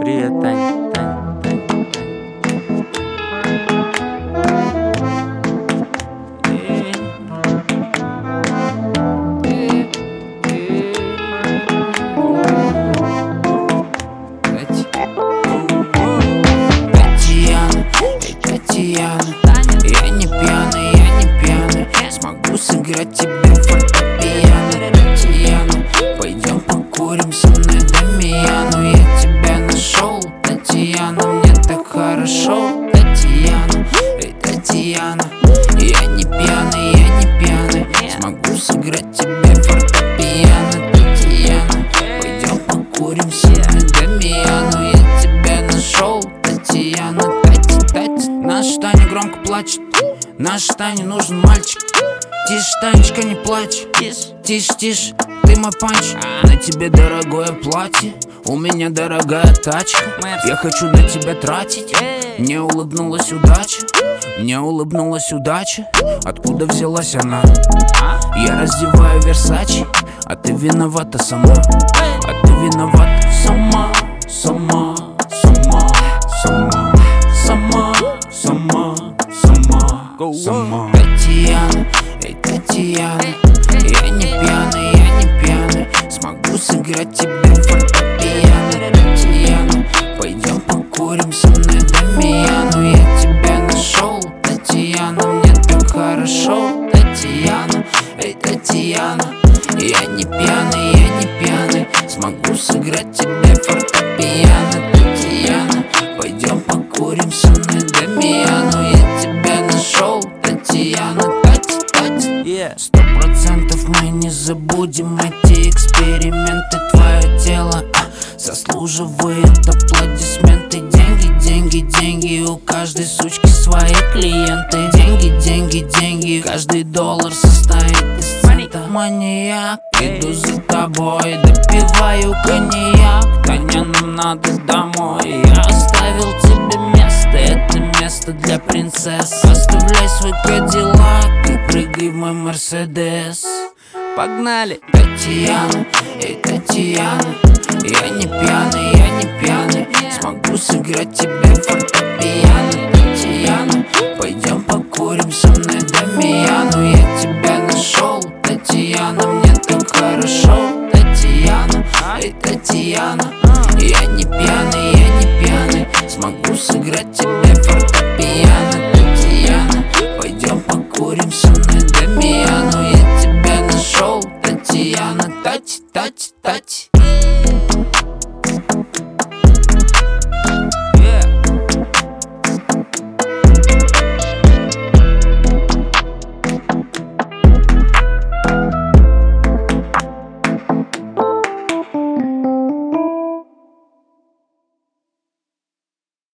Привет, Тань. Татьяна, я не пьяный, смогу сыграть тебе фортепиано. Татьяна, пойдем покурим со мной Дамьяну. Я тебя нашел, Татьяна, мне так хорошо. Татьяна, Татьяна, я не пьяный, смогу сыграть тебе фортепиано. Татьяна, пойдем покурим со мной Дамьяну. Я тебя нашел, Татьяна. Наша Таня громко плачет, нашей Тане нужен мальчик. Тише, Танечка, не плачь, тише, ты мой панч. На тебе дорогое платье, у меня дорогая тачка. Я хочу на тебя тратить, мне улыбнулась удача, откуда взялась она? Я раздеваю Версачи, а ты виновата сама. Татьяна, я не пьяный, смогу сыграть тебе фортепиано. Татьяна, пойдем покурим со мной Дамьяну. Я тебя нашел, Татьяна, мне так хорошо. Татьяна, я не пьяный, смогу сыграть тебе фортепиано. Татьяна, пойдем покурим со мной Дамьяну. Я тебя нашел, Татьяна. 100% мы не забудем эти эксперименты. Твое тело заслуживает аплодисменты. Деньги, у каждой сучки свои клиенты. Деньги, каждый доллар состоит из цента. Маньяк, иду за тобой, допиваю коньяк. Таня, нам надо домой, я оставил тебе место, это место для принцесс. Оставляй свой Кадиллак и прыгай в мой Мерседес. Погнали! Татьяна, я не пьяный, смогу сыграть тебе фортепиано. Татьяна, пойдем покурим со мной Дамьяну. Я тебя нашел, Татьяна, мне так хорошо. Татьяна, я не пьяный, смогу сыграть тебе фортепиано. Татьяна, пойдем покурим со